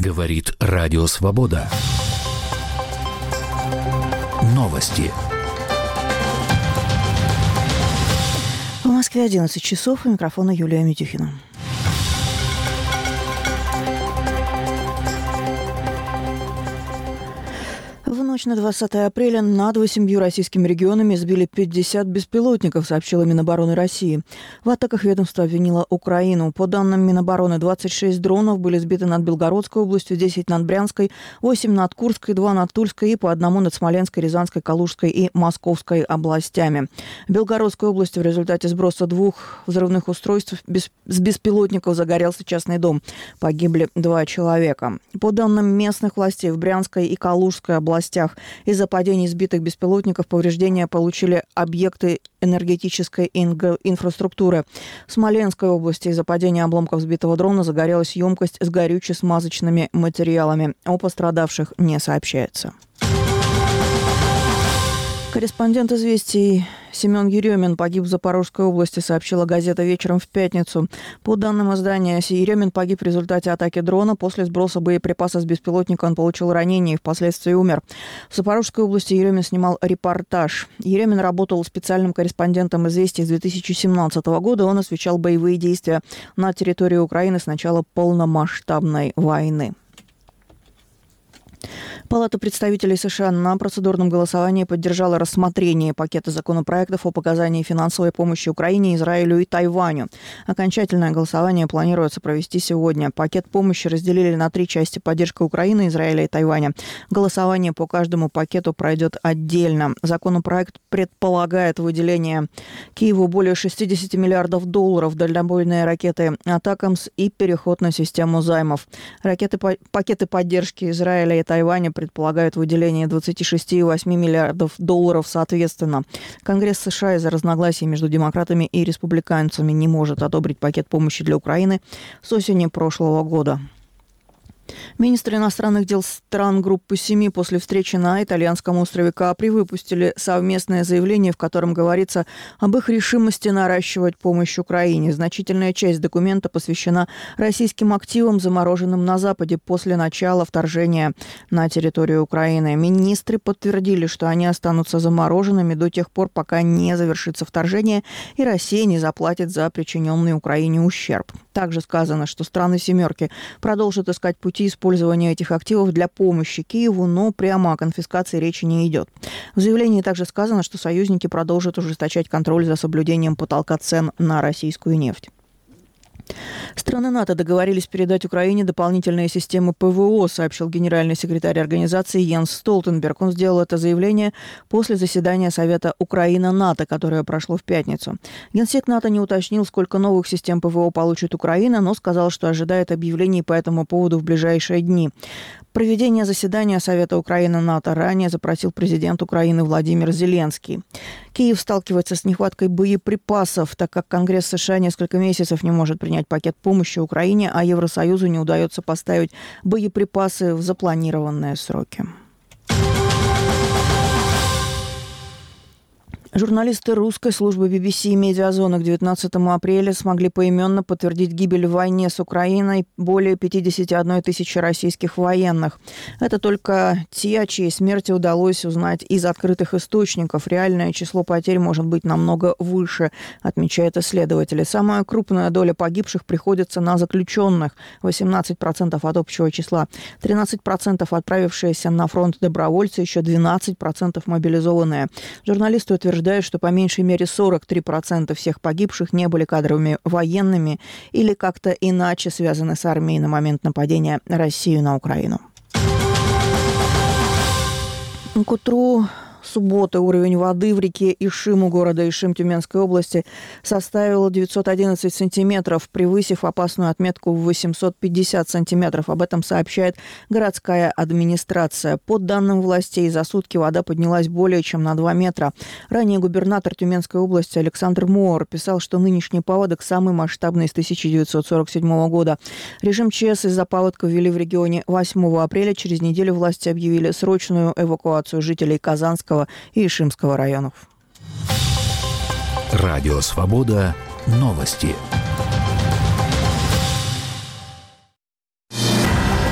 Говорит Радио Свобода. Новости. В Москве 11 часов. У микрофона Юлия Митюхина. В ночь на 20 апреля над 8 российскими регионами сбили 50 беспилотников, сообщила Минобороны России. В атаках ведомство обвинило Украину. По данным Минобороны, 26 дронов были сбиты над Белгородской областью, 10 над Брянской, 8 над Курской, 2 над Тульской и по одному над Смоленской, Рязанской, Калужской и Московской областями. В Белгородской области в результате сброса 2 взрывных устройств с беспилотников загорелся частный дом. Погибли 2 человека. По данным местных властей, в Брянской и Калужской областях из-за падений сбитых беспилотников повреждения получили объекты энергетической инфраструктуры. В Смоленской области из-за падения обломков сбитого дрона загорелась емкость с горюче-смазочными материалами. О пострадавших не сообщается. Корреспондент «Известий» Семен Еремин погиб в Запорожской области, сообщила газета «Вечером» в пятницу. По данным издания, Еремин погиб в результате атаки дрона. После сброса боеприпаса с беспилотника он получил ранение и впоследствии умер. В Запорожской области Еремин снимал репортаж. Еремин работал специальным корреспондентом «Известий» с 2017 года. Он освещал боевые действия на территории Украины с начала полномасштабной войны. Палата представителей США на процедурном голосовании поддержала рассмотрение пакета законопроектов о показании финансовой помощи Украине, Израилю и Тайваню. Окончательное голосование планируется провести сегодня. Пакет помощи разделили на 3 части: поддержка Украины, Израиля и Тайваня. Голосование по каждому пакету пройдет отдельно. Законопроект предполагает выделение Киеву более 60 миллиардов долларов, дальнобойные ракеты «Атакамс» и переход на систему займов. Пакеты поддержки Израиля и Тайваня предполагают выделение 26,8 миллиардов долларов соответственно. Конгресс США из-за разногласий между демократами и республиканцами не может одобрить пакет помощи для Украины с осени прошлого года. Министры иностранных дел стран группы 7 после встречи на итальянском острове Капри выпустили совместное заявление, в котором говорится об их решимости наращивать помощь Украине. Значительная часть документа посвящена российским активам, замороженным на Западе после начала вторжения на территорию Украины. Министры подтвердили, что они останутся замороженными до тех пор, пока не завершится вторжение и Россия не заплатит за причиненный Украине ущерб. Также сказано, что страны «семерки» продолжат искать пути использования этих активов для помощи Киеву, но прямо о конфискации речи не идет. В заявлении также сказано, что союзники продолжат ужесточать контроль за соблюдением потолка цен на российскую нефть. Страны НАТО договорились передать Украине дополнительные системы ПВО, сообщил генеральный секретарь организации Йенс Столтенберг. Он сделал это заявление после заседания Совета Украина-НАТО, которое прошло в пятницу. Генсек НАТО не уточнил, сколько новых систем ПВО получит Украина, но сказал, что ожидает объявлений по этому поводу в ближайшие дни. Проведение заседания Совета Украина-НАТО ранее запросил президент Украины Владимир Зеленский. Киев сталкивается с нехваткой боеприпасов, так как Конгресс США несколько месяцев не может принять пакет помощи Украине, а Евросоюзу не удается поставить боеприпасы в запланированные сроки. Журналисты русской службы BBC «Медиазона» к 19 апреля смогли поименно подтвердить гибель в войне с Украиной более 51 тысячи российских военных. Это только те, о чьей смерти удалось узнать из открытых источников. Реальное число потерь может быть намного выше, отмечают исследователи. Самая крупная доля погибших приходится на заключенных – 18% от общего числа. 13% отправившиеся на фронт добровольцы, еще 12% мобилизованные. Журналисты утверждают, что по меньшей мере 43% всех погибших не были кадровыми военными или как-то иначе связаны с армией на момент нападения России на Украину. К утру субботы уровень воды в реке Ишим у города Ишим Тюменской области составил 911 сантиметров, превысив опасную отметку в 850 сантиметров. Об этом сообщает городская администрация. По данным властей, за сутки вода поднялась более чем на 2 метра. Ранее губернатор Тюменской области Александр Моор писал, что нынешний паводок самый масштабный с 1947 года. Режим ЧС из-за паводка ввели в регионе 8 апреля. Через неделю власти объявили срочную эвакуацию жителей Казанского и Ишимского районов. Радио «Свобода». Новости.